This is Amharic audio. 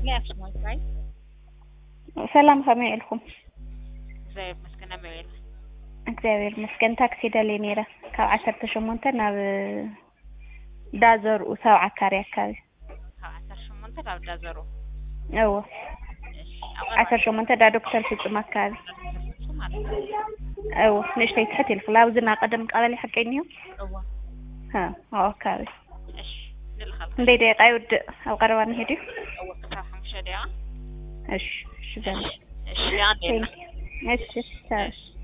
لا أسمعك راي سلام خمي لكم زي مسكنة ميل እግዚአብሔር መስገን ታክሲ ደልይ ነይረ ካብ 18 ናብ ዳዘር و7 አካሪ አካባቢ ካብ 18 ናብ ዳዘሩ አዎ 18 ዳ ዶክተር ፍጹም አካባቢ አዎ ንሽተይ ትሕት ኢልኩ ላብዝና ቀደም ቀበሌ حقينيو أوه ها أوكي إيش نلخل ندي دقيقة يود أو قربان هدي أوه كتاب 5 دقيقة إيش شو ده إيش يعني إيش